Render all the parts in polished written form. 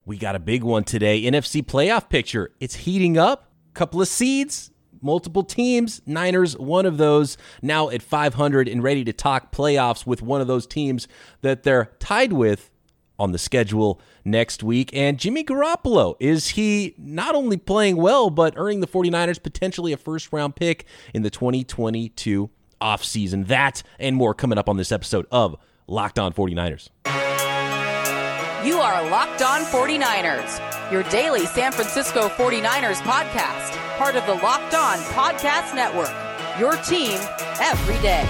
We got a big one today. NFC playoff picture. It's heating up. Couple of seeds, multiple teams. Niners, one of those, now at 500 and ready to talk playoffs with one of those teams that they're tied with on the schedule next week. And Jimmy Garoppolo, is he not only playing well, but earning the 49ers potentially a first-round pick in the 2022 offseason? That and more coming up on this episode of Locked On 49ers. You are Locked On 49ers, your daily San Francisco 49ers podcast, part of the Locked On Podcast Network, your team every day.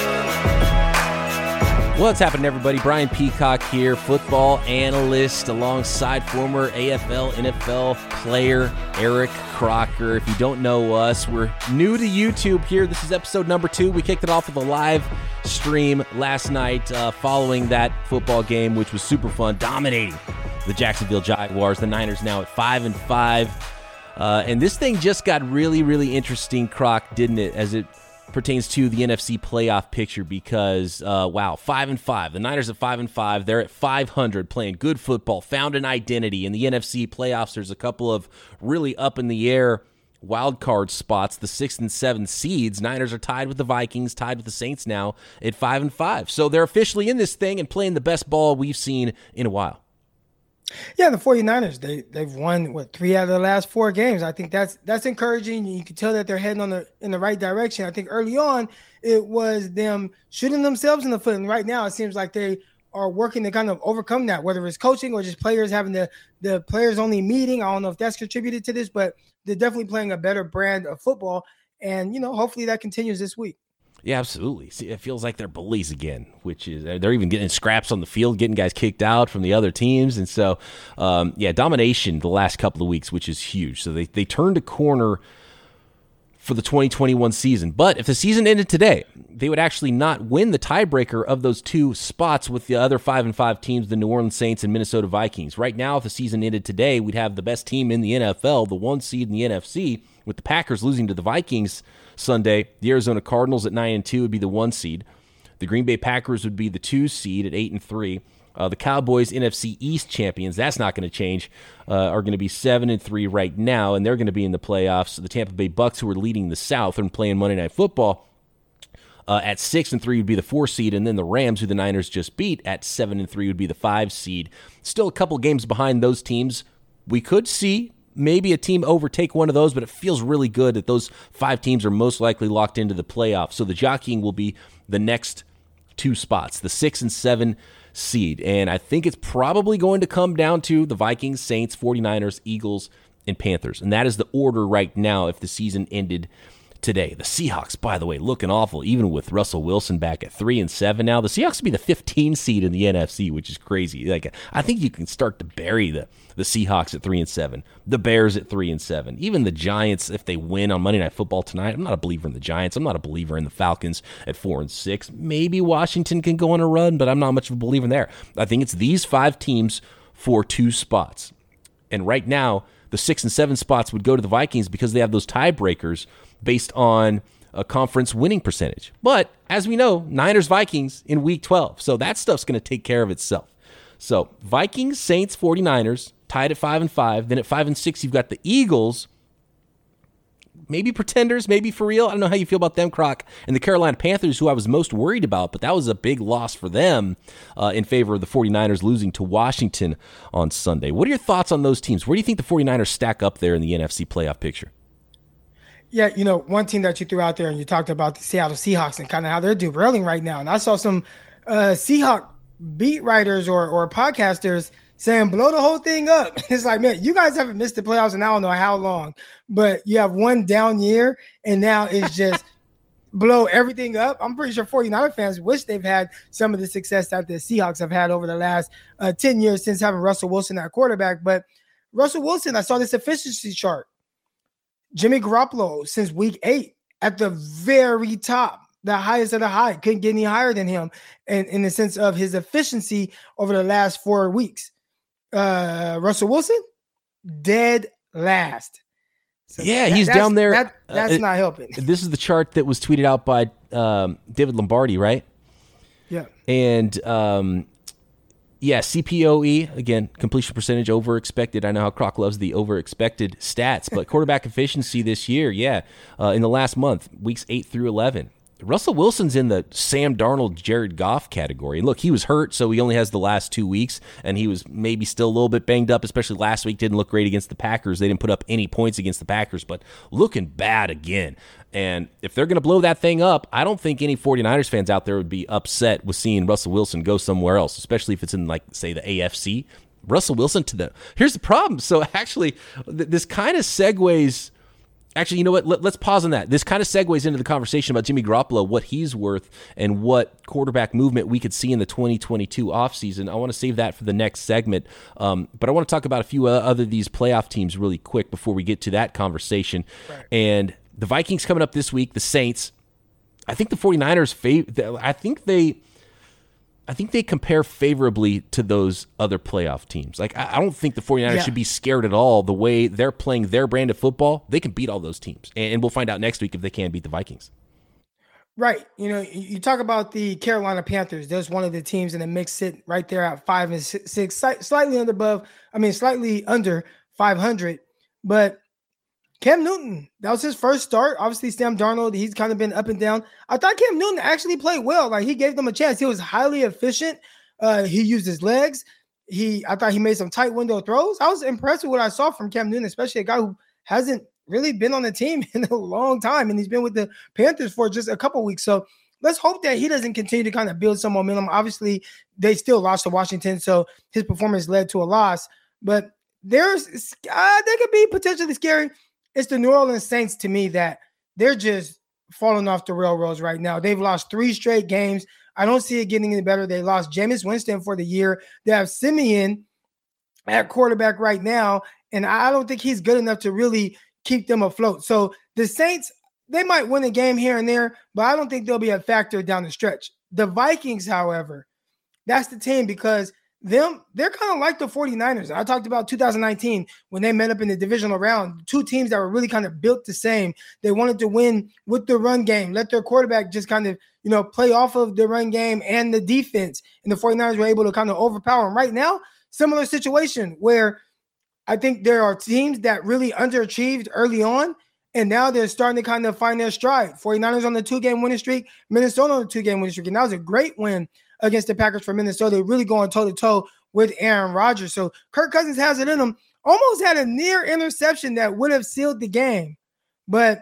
What's happening, everybody? Brian Peacock here, football analyst alongside former AFL, NFL player Eric Crocker. If you don't know us, we're new to YouTube here. This is episode number 2. We kicked it off with a live stream last night following that football game, which was super fun, dominating the Jacksonville Jaguars. The Niners now at 5-5. And this thing just got really, really interesting, Croc, didn't it, as it pertains to the NFC playoff picture, because, 5-5. The Niners at 5-5. They're at 500, playing good football, found an identity. In the NFC playoffs, there's a couple of really up-in-the-air wild card spots. The 6 and 7 seeds. Niners are tied with the Vikings, tied with the Saints now at 5-5. So they're officially in this thing and playing the best ball we've seen in a while. Yeah, the 49ers, they've won, 3 out of the last 4 games. I think that's encouraging. You can tell that they're heading in the right direction. I think early on it was them shooting themselves in the foot, and right now it seems like they are working to kind of overcome that, whether it's coaching or just players having the players-only meeting. I don't know if that's contributed to this, but they're definitely playing a better brand of football, and, hopefully that continues this week. Yeah, absolutely. See, it feels like they're bullies again, which is they're even getting scraps on the field, getting guys kicked out from the other teams. And so, domination the last couple of weeks, which is huge. So they turned a corner for the 2021 season. But if the season ended today, they would actually not win the tiebreaker of those 2 spots with the other 5-5 teams, the New Orleans Saints and Minnesota Vikings. Right now, if the season ended today, we'd have the best team in the NFL, the 1 seed in the NFC, with the Packers losing to the Vikings Sunday. The Arizona Cardinals at 9-2 would be the 1 seed. The Green Bay Packers would be the 2 seed at 8-3. The Cowboys, NFC East champions, that's not going to change, are going to be 7-3 right now, and they're going to be in the playoffs. The Tampa Bay Bucks, who are leading the South and playing Monday Night Football, at 6-3 would be the 4 seed, and then the Rams, who the Niners just beat, at 7-3 would be the 5 seed. Still a couple games behind those teams. We could see maybe a team overtake one of those, but it feels really good that those 5 teams are most likely locked into the playoffs. So the jockeying will be the next 2 spots, the 6 and 7 seed. And I think it's probably going to come down to the Vikings, Saints, 49ers, Eagles, and Panthers. And that is the order right now if the season ended today. The Seahawks, by the way, looking awful, even with Russell Wilson back at 3-7 now. The Seahawks will be the 15 seed in the NFC, which is crazy. Like, I think you can start to bury the Seahawks at 3-7, the Bears at 3-7, even the Giants if they win on Monday Night Football tonight. I'm not a believer in the Giants. I'm not a believer in the Falcons at 4-6. Maybe Washington can go on a run, but I'm not much of a believer in there. I think it's these 5 teams for 2 spots. And right now, the 6 and 7 spots would go to the Vikings because they have those tiebreakers based on a conference winning percentage. But as we know, Niners-Vikings in Week 12. So that stuff's going to take care of itself. So Vikings, Saints, 49ers, tied at 5-5. Then at 5-6, you've got the Eagles, maybe pretenders, maybe for real. I don't know how you feel about them, Croc. And the Carolina Panthers, who I was most worried about, but that was a big loss for them in favor of the 49ers losing to Washington on Sunday. What are your thoughts on those teams? Where do you think the 49ers stack up there in the NFC playoff picture? Yeah, one team that you threw out there and you talked about the Seattle Seahawks and kind of how they're derailing right now. And I saw some Seahawk beat writers or podcasters saying blow the whole thing up. It's like, man, you guys haven't missed the playoffs in I don't know how long, but you have one down year and now it's just blow everything up. I'm pretty sure 49er fans wish they've had some of the success that the Seahawks have had over the last 10 years since having Russell Wilson at quarterback. But Russell Wilson, I saw this efficiency chart. Jimmy Garoppolo since week 8 at the very top, the highest of the high, couldn't get any higher than him in the sense of his efficiency over the last 4 weeks. Russell Wilson, dead last. So yeah, he's down there. That's not helping. This is the chart that was tweeted out by David Lombardi, right? Yeah. And Yeah, CPOE, again, completion percentage over expected. I know how Croc loves the over expected stats, but quarterback efficiency this year, in the last month, weeks 8 through 11. Russell Wilson's in the Sam Darnold, Jared Goff category. And look, he was hurt, so he only has the last 2 weeks, and he was maybe still a little bit banged up, especially last week. Didn't look great against the Packers. They didn't put up any points against the Packers, but looking bad again. And if they're going to blow that thing up, I don't think any 49ers fans out there would be upset with seeing Russell Wilson go somewhere else, especially if it's in, like, say, the AFC. Russell Wilson here's the problem. So actually, this kind of segues. Actually, you know what? Let's pause on that. This kind of segues into the conversation about Jimmy Garoppolo, what he's worth, and what quarterback movement we could see in the 2022 offseason. I want to save that for the next segment. But I want to talk about a few other of these playoff teams really quick before we get to that conversation. Right. And the Vikings coming up this week, the Saints. I think the 49ers, I think they compare favorably to those other playoff teams. Like, I don't think the 49ers should be scared at all. The way they're playing their brand of football, they can beat all those teams. And we'll find out next week if they can beat the Vikings. Right. You know, you talk about the Carolina Panthers. There's one of the teams in the mix sit right there at 5-6, slightly under 500. But Cam Newton, that was his first start. Obviously, Sam Darnold, he's kind of been up and down. I thought Cam Newton actually played well. Like, he gave them a chance. He was highly efficient. He used his legs. I thought he made some tight window throws. I was impressed with what I saw from Cam Newton, especially a guy who hasn't really been on the team in a long time, and he's been with the Panthers for just a couple weeks. So let's hope that he doesn't continue to kind of build some momentum. Obviously, they still lost to Washington, so his performance led to a loss. But they could be potentially scary. It's the New Orleans Saints, to me, that they're just falling off the railroads right now. They've lost 3 straight games. I don't see it getting any better. They lost Jameis Winston for the year. They have Simeon at quarterback right now, and I don't think he's good enough to really keep them afloat. So the Saints, they might win a game here and there, but I don't think they'll be a factor down the stretch. The Vikings, however, that's the team, because they're kind of like the 49ers. I talked about 2019 when they met up in the divisional round, 2 teams that were really kind of built the same. They wanted to win with the run game, let their quarterback just kind of, play off of the run game and the defense. And the 49ers were able to kind of overpower them. Right now, similar situation where I think there are teams that really underachieved early on, and now they're starting to kind of find their stride. 49ers on the 2-game winning streak, Minnesota on the 2-game winning streak. And that was a great win against the Packers for Minnesota, really going toe-to-toe with Aaron Rodgers. So Kirk Cousins has it in him. Almost had a near interception that would have sealed the game. But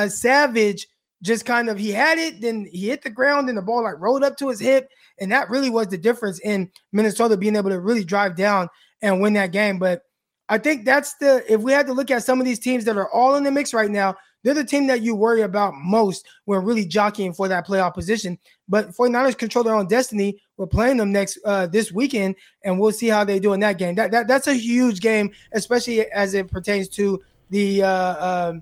Savage just kind of, he had it, then he hit the ground, and the ball rolled up to his hip. And that really was the difference in Minnesota being able to really drive down and win that game. But I think if we had to look at some of these teams that are all in the mix right now, they're the team that you worry about most when really jockeying for that playoff position. But 49ers control their own destiny. We're playing them this weekend, and we'll see how they do in that game. That's a huge game, especially as it pertains to the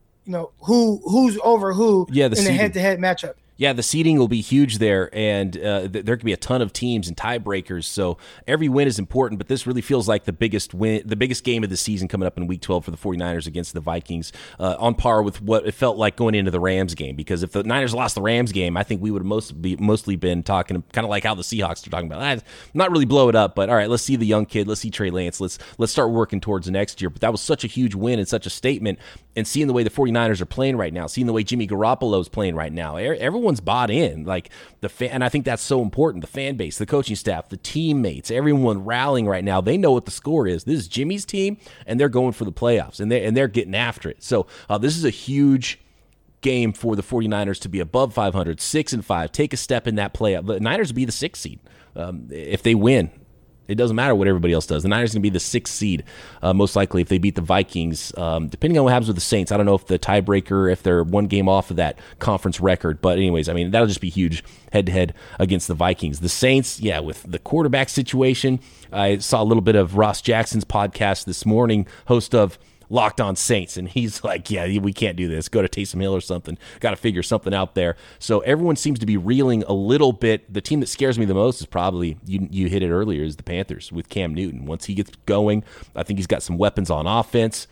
who's over who in the head-to-head matchup. Yeah, the seeding will be huge there, and there could be a ton of teams and tiebreakers. So every win is important, but this really feels like the biggest game of the season coming up in Week 12 for the 49ers against the Vikings, on par with what it felt like going into the Rams game. Because if the Niners lost the Rams game, I think we would have mostly been talking kind of like how the Seahawks are talking about. Not really blow it up, but all right, let's see the young kid, let's see Trey Lance, let's start working towards the next year. But that was such a huge win and such a statement. And seeing the way the 49ers are playing right now, seeing the way Jimmy Garoppolo is playing right now, everyone's bought in. And I think that's so important. The fan base, the coaching staff, the teammates, everyone rallying right now. They know what the score is. This is Jimmy's team, and they're going for the playoffs, and they're getting after it. So this is a huge game for the 49ers to be above 500, 6-5, take a step in that playoff. The Niners will be the 6th seed if they win. It doesn't matter what everybody else does. The Niners are going to be the 6th seed, most likely, if they beat the Vikings. Depending on what happens with the Saints, I don't know if the tiebreaker, if they're 1 game off of that conference record. But anyways, I mean, that'll just be huge head-to-head against the Vikings. The Saints, with the quarterback situation, I saw a little bit of Ross Jackson's podcast this morning, host of Locked On Saints, and he's like, we can't do this. Go to Taysom Hill or something. Got to figure something out there. So everyone seems to be reeling a little bit. The team that scares me the most is probably, you hit it earlier, is the Panthers with Cam Newton. Once he gets going, I think he's got some weapons on offense.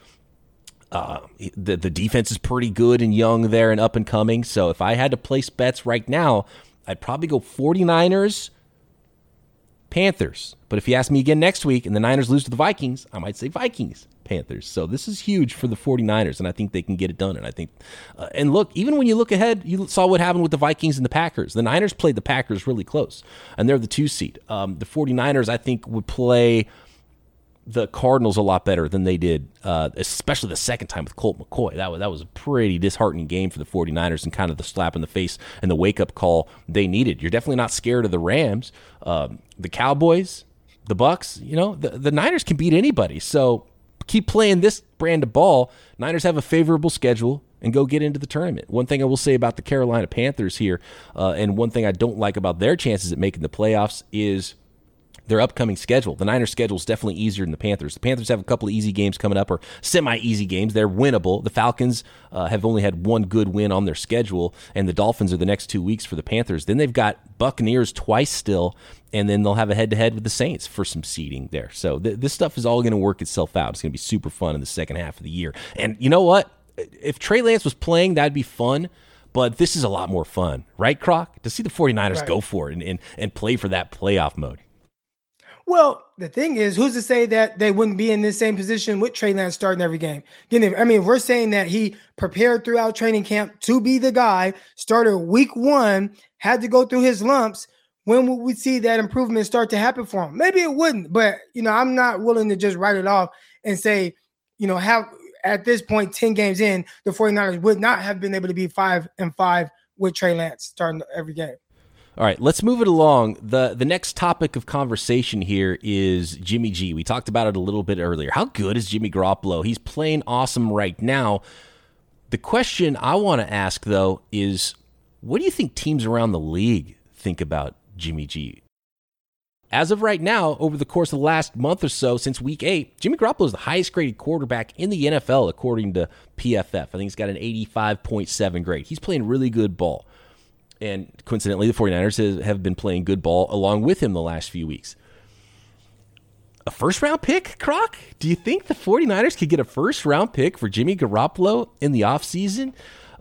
The defense is pretty good and young there and up and coming. So if I had to place bets right now, I'd probably go 49ers Panthers. But if you ask me again next week and the Niners lose to the Vikings, I might say Vikings, Panthers. So this is huge for the 49ers, and I think they can get it done. And I think, and look, even when you look ahead, you saw what happened with the Vikings and the Packers. The Niners played the Packers really close, and they're the 2 seed. The 49ers, I think, would play the Cardinals a lot better than they did, especially the second time with Colt McCoy. That was a pretty disheartening game for the 49ers and kind of the slap in the face and the wake-up call they needed. You're definitely not scared of the Rams. The Cowboys, the Bucks, the Niners can beat anybody. So keep playing this brand of ball. Niners have a favorable schedule and go get into the tournament. One thing I will say about the Carolina Panthers here, and one thing I don't like about their chances at making the playoffs is their upcoming schedule. The Niners' schedule is definitely easier than the Panthers. The Panthers have a couple of easy games coming up, or semi-easy games. They're winnable. The Falcons have only had one good win on their schedule, and the Dolphins are the next 2 weeks for the Panthers. Then they've got Buccaneers twice still, and then they'll have a head-to-head with the Saints for some seeding there. So this stuff is all going to work itself out. It's going to be super fun in the second half of the year. And you know what? If Trey Lance was playing, that'd be fun. But this is a lot more fun, right, Croc? To see the 49ers go for it and play for that playoff mode. Well, the thing is, who's to say that they wouldn't be in the same position with Trey Lance starting every game? I mean, we're saying that he prepared throughout training camp to be the guy, started week 1, had to go through his lumps. When would we see that improvement start to happen for him? Maybe it wouldn't, but, I'm not willing to just write it off and say, have at this point, 10 games in, the 49ers would not have been able to be 5-5 with Trey Lance starting every game. All right, let's move it along. The next topic of conversation here is Jimmy G. We talked about it a little bit earlier. How good is Jimmy Garoppolo? He's playing awesome right now. The question I want to ask, though, is what do you think teams around the league think about Jimmy G? As of right now, over the course of the last month or so, since week 8, Jimmy Garoppolo is the highest graded quarterback in the NFL, according to PFF. I think he's got an 85.7 grade. He's playing really good ball. And coincidentally, the 49ers have been playing good ball along with him the last few weeks. A first-round pick, Croc? Do you think the 49ers could get a first-round pick for Jimmy Garoppolo in the offseason?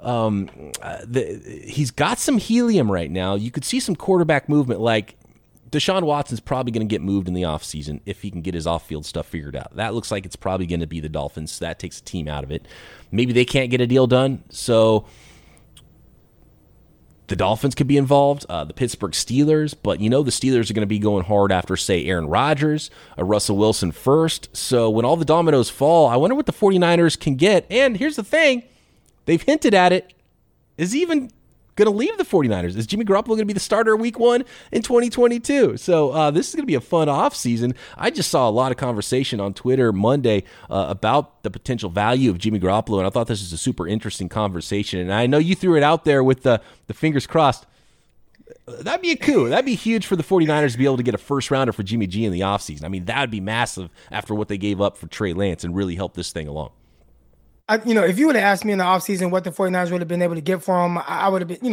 He's got some helium right now. You could see some quarterback movement, like Deshaun Watson's probably going to get moved in the offseason if he can get his off-field stuff figured out. That looks like it's probably going to be the Dolphins. That takes a team out of it. Maybe they can't get a deal done, so the Dolphins could be involved, the Pittsburgh Steelers, but the Steelers are going to be going hard after, say, Aaron Rodgers, Russell Wilson first. So when all the dominoes fall, I wonder what the 49ers can get. And here's the thing, they've hinted at it. Is he even going to leave the 49ers? Is Jimmy Garoppolo going to be the starter week 1 in 2022? So this is going to be a fun offseason. I just saw a lot of conversation on Twitter Monday about the potential value of Jimmy Garoppolo, and I thought this was a super interesting conversation. And I know you threw it out there with the fingers crossed. That'd be a coup. That'd be huge for the 49ers to be able to get a first-rounder for Jimmy G in the offseason. I mean, that would be massive after what they gave up for Trey Lance and really help this thing along. If you would have asked me in the offseason what the 49ers would have been able to get for him, I would have been,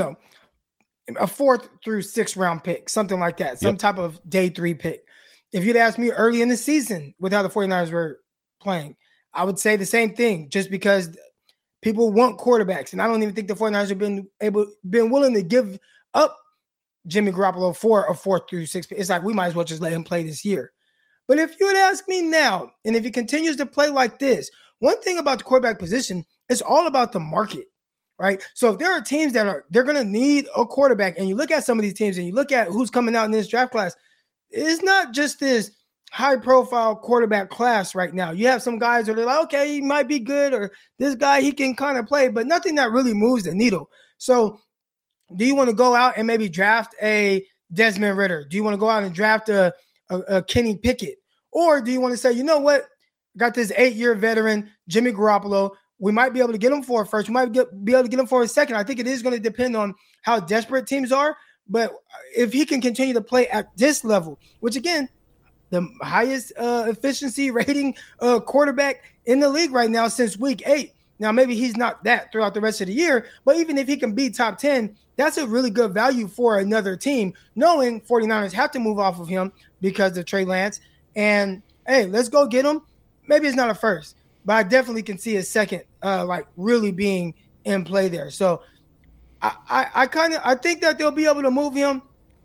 a 4th through 6th round pick, something like that, some type of day 3 pick. If you'd asked me early in the season with how the 49ers were playing, I would say the same thing, just because people want quarterbacks. And I don't even think the 49ers have been willing to give up Jimmy Garoppolo for a 4th through 6th pick. It's like, we might as well just let him play this year. But if you would ask me now, and if he continues to play like this, one thing about the quarterback position, it's all about the market, right? So if there are teams they're going to need a quarterback, and you look at some of these teams and you look at who's coming out in this draft class, it's not just this high-profile quarterback class right now. You have some guys that are like, okay, he might be good, or this guy, he can kind of play, but nothing that really moves the needle. So do you want to go out and maybe draft a Desmond Ridder? Do you want to go out and draft a Kenny Pickett? Or do you want to say, you know what? Got this 8-year veteran, Jimmy Garoppolo. We might be able to get him for a first. We might be able to get him for a second. I think it is going to depend on how desperate teams are. But if he can continue to play at this level, which, again, the highest efficiency rating quarterback in the league right now since week 8. Now, maybe he's not that throughout the rest of the year, but even if he can be top 10, that's a really good value for another team, knowing 49ers have to move off of him because of Trey Lance. And, hey, let's go get him. Maybe it's not a first, but I definitely can see a second, really being in play there. So I think that they'll be able to move him.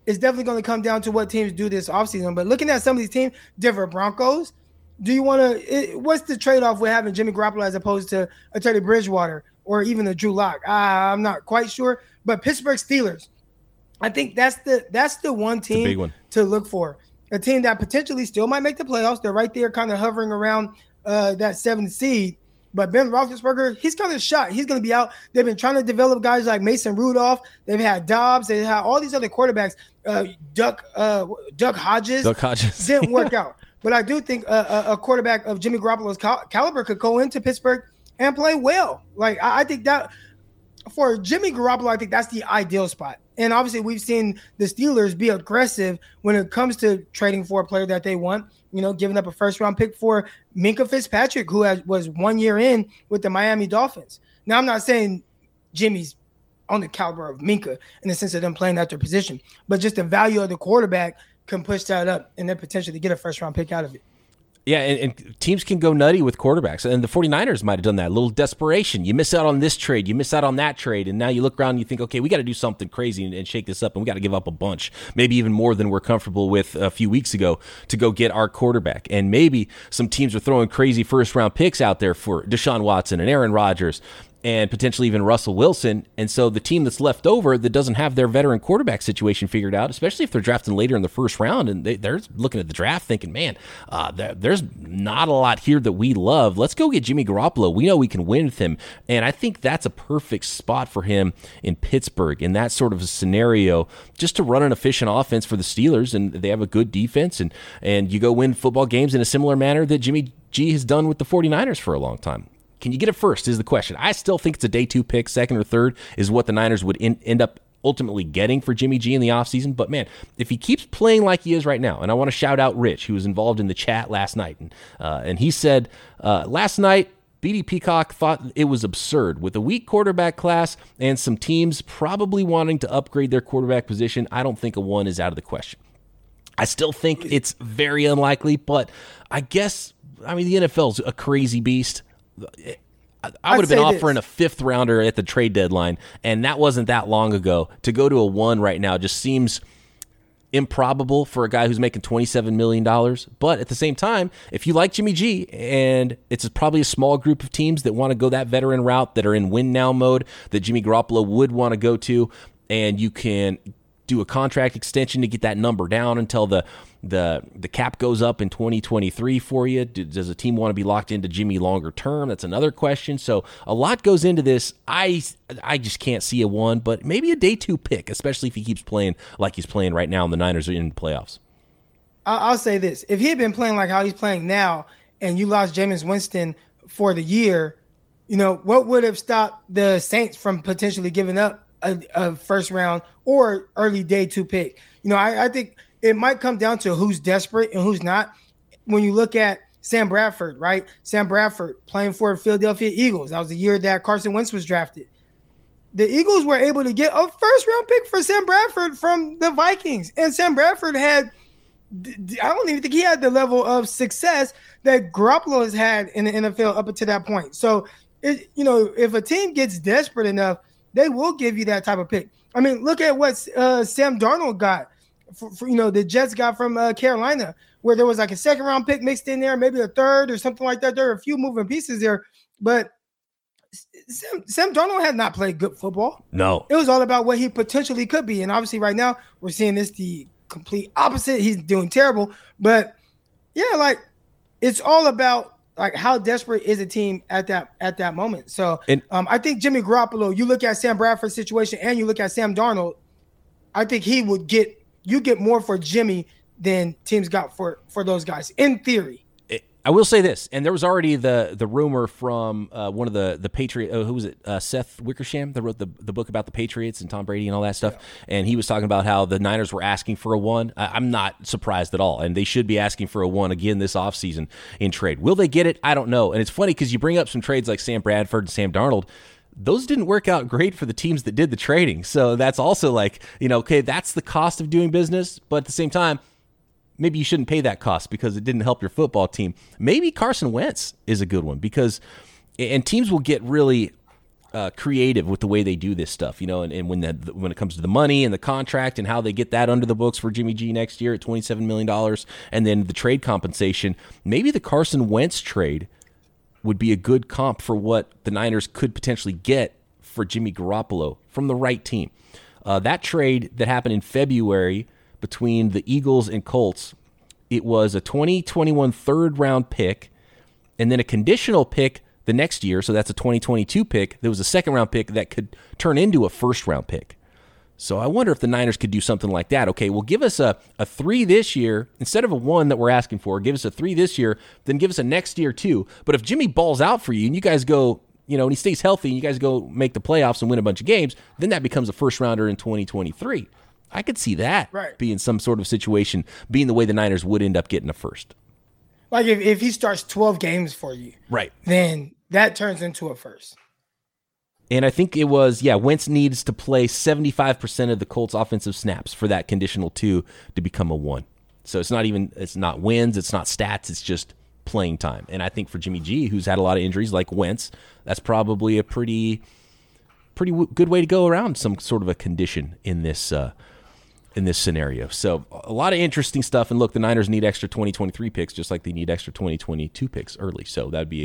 it's definitely going to come down to what teams do this offseason. But looking at some of these teams, Denver Broncos, do you want to? What's the trade-off with having Jimmy Garoppolo as opposed to a Teddy Bridgewater or even a Drew Lock? I'm not quite sure. But Pittsburgh Steelers, I think that's the one team big one to look for. A team that potentially still might make the playoffs. They're right there, kind of hovering around that 7th seed. But Ben Roethlisberger, he's kind of shot. He's going to be out. They've been trying to develop guys like Mason Rudolph. They've had Dobbs. They've had all these other quarterbacks. Duck Hodges. Duck Hodges didn't work out. But I do think a quarterback of Jimmy Garoppolo's caliber could go into Pittsburgh and play well. Like I think that for Jimmy Garoppolo, I think that's the ideal spot. And obviously, we've seen the Steelers be aggressive when it comes to trading for a player that they want. You know, giving up a first-round pick for Minkah Fitzpatrick, who was 1 year in with the Miami Dolphins. Now, I'm not saying Jimmy's on the caliber of Minkah in the sense of them playing at their position, but just the value of the quarterback can push that up and then potentially get a first-round pick out of it. Yeah, and teams can go nutty with quarterbacks. And the 49ers might have done that. A little desperation. You miss out on this trade. You miss out on that trade. And now you look around and you think, okay, we got to do something crazy and shake this up. And we got to give up a bunch, maybe even more than we're comfortable with a few weeks ago to go get our quarterback. And maybe some teams are throwing crazy first-round picks out there for Deshaun Watson and Aaron Rodgers and potentially even Russell Wilson. And so the team that's left over that doesn't have their veteran quarterback situation figured out, especially if they're drafting later in the first round and they're looking at the draft thinking, man, there's not a lot here that we love. Let's go get Jimmy Garoppolo. We know we can win with him. And I think that's a perfect spot for him in Pittsburgh in that sort of a scenario, just to run an efficient offense for the Steelers. And they have a good defense. And you go win football games in a similar manner that Jimmy G has done with the 49ers for a long time. Can you get it first is the question. I still think it's a day 2 pick, second or third is what the Niners would end up ultimately getting for Jimmy G in the offseason. But, man, if he keeps playing like he is right now, and I want to shout out Rich, who was involved in the chat last night, and he said last night, BD Peacock thought it was absurd. With a weak quarterback class and some teams probably wanting to upgrade their quarterback position, I don't think a 1 is out of the question. I still think it's very unlikely, but I guess, I mean, the NFL's a crazy beast. I would have been offering a 5th rounder at the trade deadline, and that wasn't that long ago. To go to a 1 right now just seems improbable for a guy who's making $27 million. But at the same time, if you like Jimmy G, and it's probably a small group of teams that want to go that veteran route, that are in win now mode, that Jimmy Garoppolo would want to go to, and you can do a contract extension to get that number down until the cap goes up in 2023 for you. Does a team want to be locked into Jimmy longer term? That's another question. So a lot goes into this. I just can't see a 1, but maybe a day 2 pick, especially if he keeps playing like he's playing right now and the Niners are in the playoffs. I'll say this. If he had been playing like how he's playing now and you lost Jameis Winston for the year, you know, what would have stopped the Saints from potentially giving up a first round or early day 2 pick? You know, I think it might come down to who's desperate and who's not. When you look at Sam Bradford, right? Sam Bradford playing for Philadelphia Eagles. That was the year that Carson Wentz was drafted. The Eagles were able to get a first-round pick for Sam Bradford from the Vikings. And Sam Bradford had, I don't even think he had the level of success that Garoppolo has had in the NFL up until that point. So, you know, if a team gets desperate enough, they will give you that type of pick. I mean, look at what Sam Darnold got. For you know, the Jets got from Carolina, where there was like a 2nd-round pick mixed in there, maybe a 3rd or something like that. There are a few moving pieces there, but Sam Darnold had not played good football. No. It was all about what he potentially could be. And obviously right now we're seeing this the complete opposite. He's doing terrible. But, yeah, like it's all about like how desperate is a team at that moment. So I think Jimmy Garoppolo, you look at Sam Bradford's situation and you look at Sam Darnold, I think he would get – you get more for Jimmy than teams got for those guys, in theory. I will say this, and there was already the rumor from one of the Patriot, who was it, Seth Wickersham, that wrote the book about the Patriots and Tom Brady and all that stuff, and he was talking about how the Niners were asking for a 1. I'm not surprised at all, and they should be asking for a 1 again this offseason in trade. Will they get it? I don't know, and it's funny because you bring up some trades like Sam Bradford and Sam Darnold. Those didn't work out great for the teams that did the trading. So that's also like, you know, okay, that's the cost of doing business. But at the same time, maybe you shouldn't pay that cost because it didn't help your football team. Maybe Carson Wentz is a good one because, and teams will get really creative with the way they do this stuff, and when it comes to the money and the contract and how they get that under the books for Jimmy G next year at $27 million, and then the trade compensation, maybe the Carson Wentz trade would be a good comp for what the Niners could potentially get for Jimmy Garoppolo from the right team. That trade that happened in February between the Eagles and Colts, it was a 2021 third-round pick and then a conditional pick the next year, so that's a 2022 pick. There was a second-round pick that could turn into a first-round pick. So I wonder if the Niners could do something like that. Okay, well, give us a 3 this year. Instead of a 1 that we're asking for, give us a 3 this year, then give us a next year too. But if Jimmy balls out for you and you guys go, and he stays healthy and you guys go make the playoffs and win a bunch of games, then that becomes a first-rounder in 2023. I could see that being some sort of situation, being the way the Niners would end up getting a first. Like if he starts 12 games for you, then that turns into a first. And I think it was, Wentz needs to play 75% of the Colts offensive snaps for that conditional 2 to become a 1. So it's not wins, it's not stats, it's just playing time. And I think for Jimmy G, who's had a lot of injuries like Wentz, that's probably a pretty good way to go around some sort of a condition in this scenario. So a lot of interesting stuff. And look, the Niners need extra 2023 picks just like they need extra 2022 picks early. So that'd be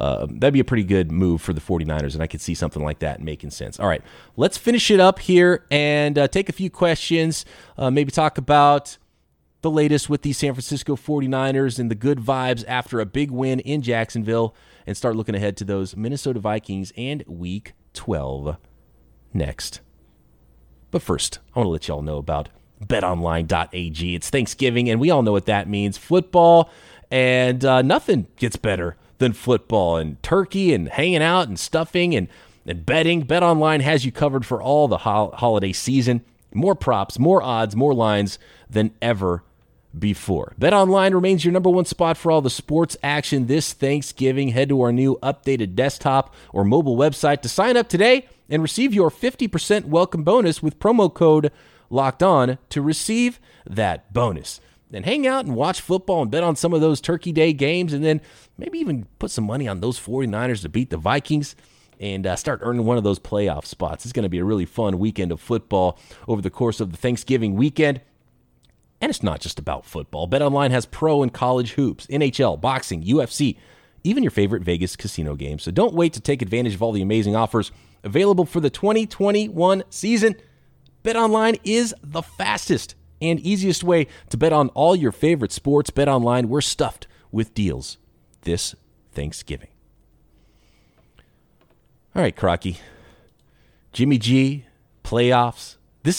a pretty good move for the 49ers, and I could see something like that making sense. All right, let's finish it up here and take a few questions, maybe talk about the latest with the San Francisco 49ers and the good vibes after a big win in Jacksonville, and start looking ahead to those Minnesota Vikings and Week 12 next. But first, I want to let y'all know about betonline.ag. It's Thanksgiving, and we all know what that means. Football, and nothing gets better than football and turkey and hanging out and stuffing and betting. BetOnline has you covered for all the holiday season. More props, more odds, more lines than ever before. BetOnline remains your number one spot for all the sports action this Thanksgiving. Head to our new updated desktop or mobile website to sign up today and receive your 50% welcome bonus with promo code LOCKEDON to receive that bonus. And hang out and watch football and bet on some of those Turkey Day games, and then maybe even put some money on those 49ers to beat the Vikings and start earning one of those playoff spots. It's going to be a really fun weekend of football over the course of the Thanksgiving weekend. And it's not just about football. BetOnline has pro and college hoops, NHL, boxing, UFC, even your favorite Vegas casino games. So don't wait to take advantage of all the amazing offers available for the 2021 season. BetOnline is the fastest and easiest way to bet on all your favorite sports. BetOnline, we're stuffed with deals this Thanksgiving. All right, Crocky. Jimmy G, playoffs. This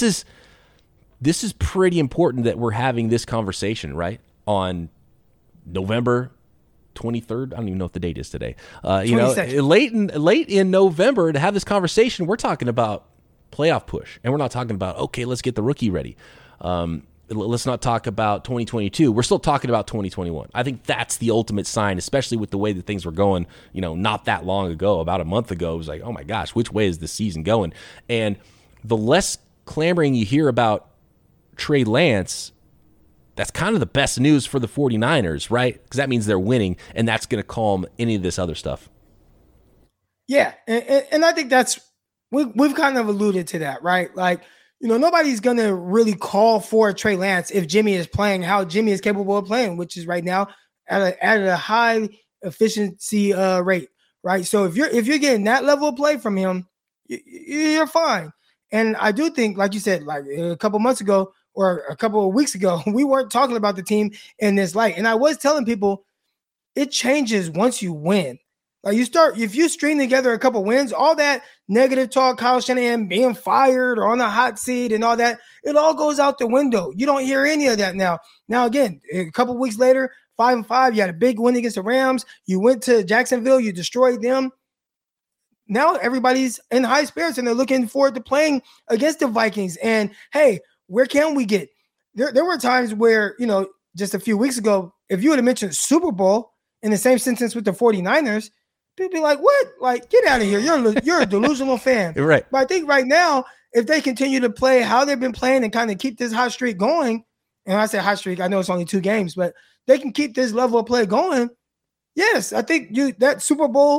is pretty important that we're having this conversation, right? On November 23rd. I don't even know what the date is today. Late in November to have this conversation, we're talking about playoff push, and we're not talking about, okay, let's get the rookie ready. Let's not talk about 2022. We're still talking about 2021. I think that's the ultimate sign, especially with the way that things were going, not that long ago, about a month ago. It was like, oh my gosh, which way is this season going? And the less clamoring you hear about Trey Lance, that's kind of the best news for the 49ers, right? Because that means they're winning, and that's going to calm any of this other stuff. Yeah, and I think we've kind of alluded to that, right? Like, nobody's going to really call for Trey Lance if Jimmy is playing how Jimmy is capable of playing, which is right now at a high efficiency rate, right? So if you're getting that level of play from him, you're fine. And I do think, like you said, like a couple months ago or a couple of weeks ago, we weren't talking about the team in this light. And I was telling people it changes once you win. Like if you string together a couple wins, all that negative talk, Kyle Shanahan being fired or on the hot seat and all that, it all goes out the window. You don't hear any of that now. Now, again, a couple weeks later, 5-5, you had a big win against the Rams. You went to Jacksonville, you destroyed them. Now everybody's in high spirits and they're looking forward to playing against the Vikings. And hey, where can we get? There were times where, just a few weeks ago, if you would have mentioned Super Bowl in the same sentence with the 49ers, people be like, what? Like, get out of here. You're a delusional fan. Right. But I think right now, if they continue to play how they've been playing and kind of keep this hot streak going, and when I say hot streak, I know it's only 2 games, but they can keep this level of play going. Yes, I think that Super Bowl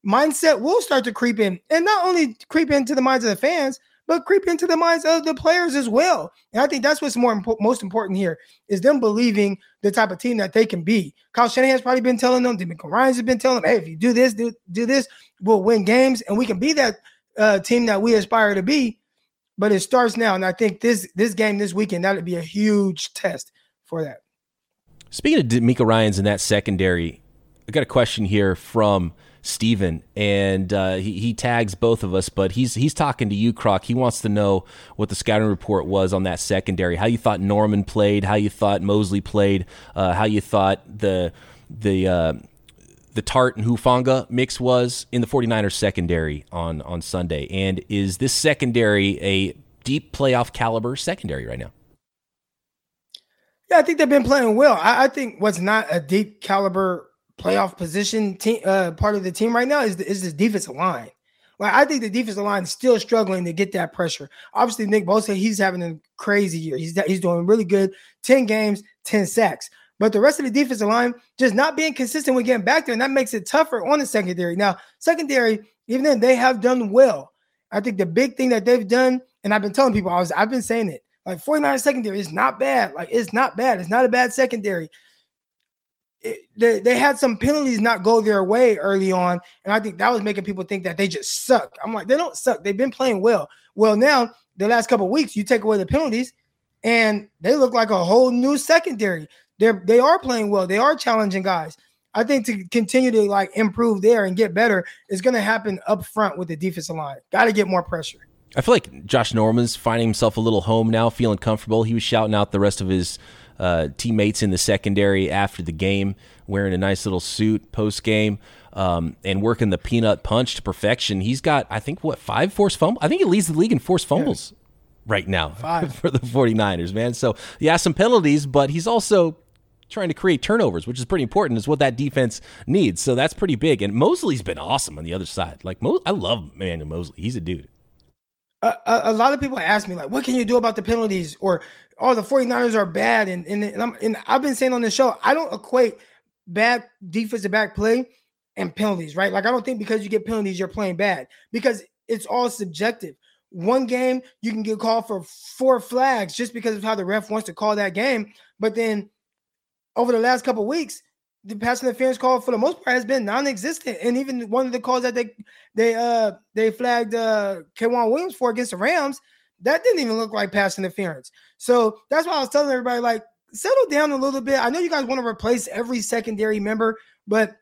mindset will start to creep in, and not only creep into the minds of the fans, but creep into the minds of the players as well. And I think that's what's most important here is them believing the type of team that they can be. Kyle Shanahan's probably been telling them, DeMeco Ryans has been telling them, hey, if you do this, do this, we'll win games, and we can be that team that we aspire to be. But it starts now, and I think this game this weekend, that would be a huge test for that. Speaking of DeMeco Ryans in that secondary, I got a question here from Steven, and he tags both of us, but he's talking to you, Croc. He wants to know what the scouting report was on that secondary, how you thought Norman played, how you thought Mosley played, how you thought the Tart and Hufanga mix was in the 49ers secondary on Sunday. And is this secondary a deep playoff caliber secondary right now? Yeah, I think they've been playing well. I think what's not a deep caliber playoff position team, part of the team right now is this defensive line. Like, I think the defensive line is still struggling to get that pressure. Obviously, Nick Bosa, he's having a crazy year. He's doing really good. 10 games, 10 sacks. But the rest of the defensive line just not being consistent with getting back there, and that makes it tougher on the secondary. Now, secondary, even then, they have done well. I think the big thing that they've done, and I've been telling people, I've been saying it, like 49ers secondary is not bad. Like, it's not bad. It's not a bad secondary. They had some penalties not go their way early on, and I think that was making people think that they just suck. I'm like, they don't suck. They've been playing well. Well, now, the last couple of weeks, you take away the penalties, and they look like a whole new secondary. They are playing well. They are challenging guys. I think to continue to like improve there and get better is going to happen up front with the defensive line. Got to get more pressure. I feel like Josh Norman's finding himself a little home now, feeling comfortable. He was shouting out the rest of his teammates in the secondary after the game, wearing a nice little suit post-game, and working the peanut punch to perfection. He's got, I think, 5 forced fumbles? I think he leads the league in forced fumbles right now for the 49ers, man. So, yeah, some penalties, but he's also trying to create turnovers, which is pretty important, is what that defense needs. So that's pretty big. And Mosley's been awesome on the other side. Like, I love Emmanuel Mosley. He's a dude. A lot of people ask me, like, what can you do about the penalties? Or, the 49ers are bad. And I've been saying on the show, I don't equate bad defensive back play and penalties, right? Like, I don't think because you get penalties, you're playing bad, because it's all subjective. One game, you can get called for 4 flags just because of how the ref wants to call that game. But then over the last couple of weeks, the pass interference call for the most part has been non-existent. And even one of the calls that they flagged K'Waun Williams for against the Rams, that didn't even look like pass interference. So that's why I was telling everybody, like, settle down a little bit. I know you guys want to replace every secondary member, but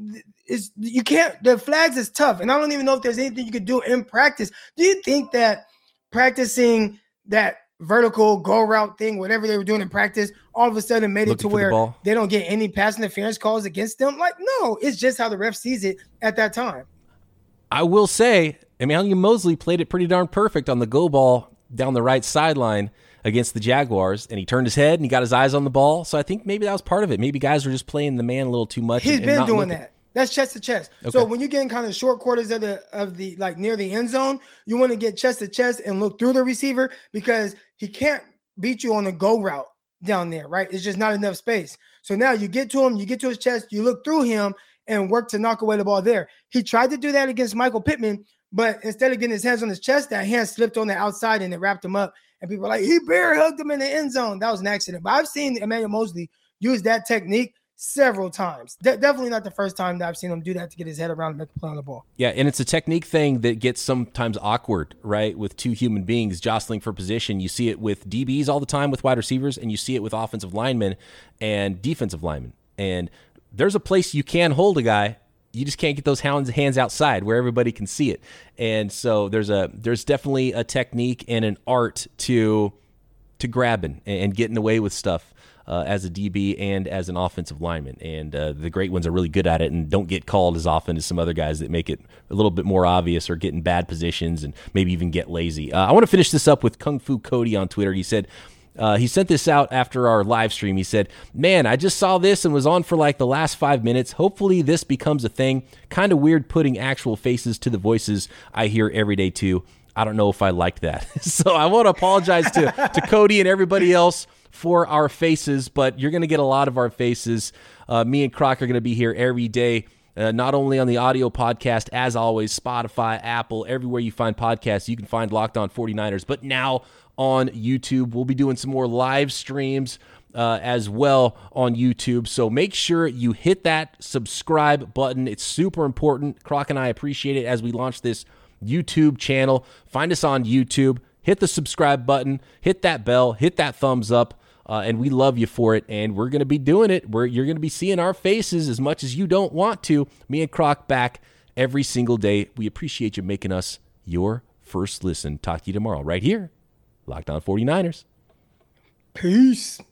you can't. The flags is tough, and I don't even know if there's anything you could do in practice. Do you think that practicing that vertical go route thing, whatever they were doing in practice, all of a sudden made it to where they don't get any pass interference calls against them? Like, no, it's just how the ref sees it at that time. I will say, Emmanuel Mosley played it pretty darn perfect on the go ball down the right sideline against the Jaguars, and he turned his head and he got his eyes on the ball. So I think maybe that was part of it. Maybe guys were just playing the man a little too much. He's been doing that. That's chest to chest. Okay. So when you're getting kind of short quarters of the like near the end zone, you want to get chest to chest and look through the receiver, because he can't beat you on the go route down there, right? It's just not enough space. So now you get to him, you get to his chest, you look through him and work to knock away the ball there. He tried to do that against Michael Pittman, but instead of getting his hands on his chest, that hand slipped on the outside and it wrapped him up. And people were like, he bear hugged him in the end zone. That was an accident. But I've seen Emmanuel Mosley use that technique several times. Definitely not the first time that I've seen him do that to get his head around and make a play on the ball. Yeah, and it's a technique thing that gets sometimes awkward, right, with two human beings jostling for position. You see it with DBs all the time with wide receivers, and you see it with offensive linemen and defensive linemen. And there's a place you can hold a guy. You just can't get those hands outside where everybody can see it. And so there's definitely a technique and an art to grabbing and getting away with stuff as a DB and as an offensive lineman. And the great ones are really good at it and don't get called as often as some other guys that make it a little bit more obvious or get in bad positions and maybe even get lazy. I want to finish this up with Kung Fu Cody on Twitter. He said, he sent this out after our live stream. He said, man, I just saw this and was on for like the last 5 minutes. Hopefully this becomes a thing. Kind of weird putting actual faces to the voices I hear every day too. I don't know if I liked that. So I want to apologize to Cody and everybody else for our faces, but you're going to get a lot of our faces. Me and Croc are going to be here every day not only on the audio podcast, as always, Spotify, Apple, everywhere you find podcasts, you can find Locked On 49ers, but now on YouTube. We'll be doing some more live streams as well on YouTube. So make sure you hit that subscribe button. It's super important. Croc and I appreciate it as we launch this YouTube channel. Find us on YouTube. Hit the subscribe button. Hit that bell. Hit that thumbs up. And we love you for it, and we're going to be doing it. You're going to be seeing our faces as much as you don't want to. Me and Croc back every single day. We appreciate you making us your first listen. Talk to you tomorrow right here, Locked On 49ers. Peace.